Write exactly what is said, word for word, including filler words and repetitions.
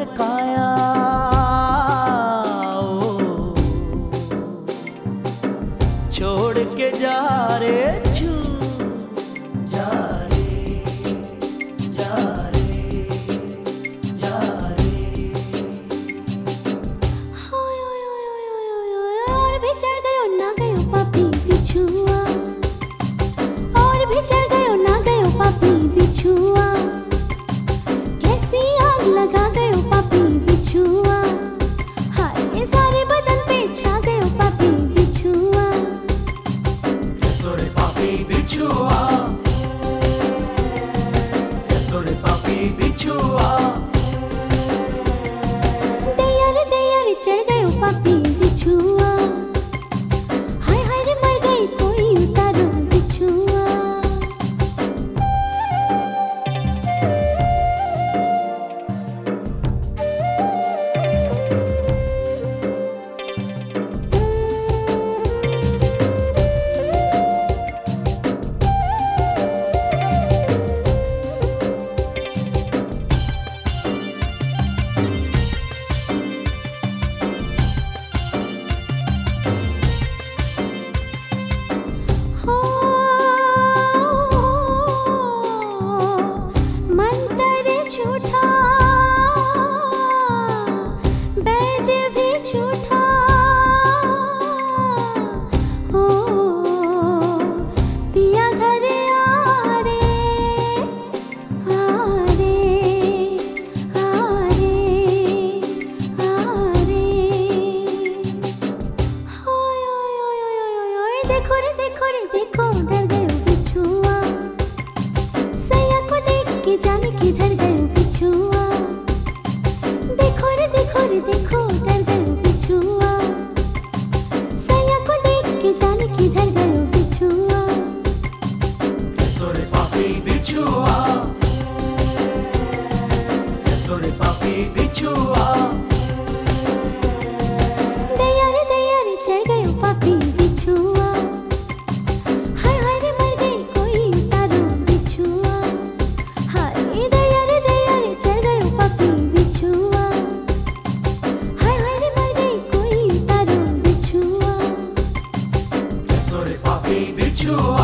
कोमल काया ओ, छोड़ के जा रे छू जा रे जा रे जा रे। और भी चढ़ गयो ना गयो पापी बिछुआ, और भी चढ़ गयो ना गयो पापी बिछुआ, कैसी आग लगा गयो पापी बिछुआ, हाय सारे बदन पे छा गयो पापी बिछुआ। कैसो रे पापी बिछुआ, कैसो रे पापी बिछुआ, दैया रे दैया रे चढ़ गयो पापी बिछुआ, हाय हाय रे मर गई कोई उतारो बिछुआ। देखो रे देखो रे देखो डर गयो बिछुआ, सैया को देख के जाने किधर गयो बिछुआ। देखो रे देखो रे देखो डर गयो बिछुआ, सैया को देख के जाने किधर गयो बिछुआ। कैसो रे पापी बिछुआ, कैसो रे पापी बिछुआ, दैया रे दैया रे चढ़ गयो पापी बिछुआ, हाय हाय रे मर गई कोई उतारो बिछुआ, हाय दैया रे दैया रे चढ़ गयो पापी बिछुआ, हाय हाय रे मर गई कोई उतारो बिछुआ। कैसो रे पापी बिछुआ।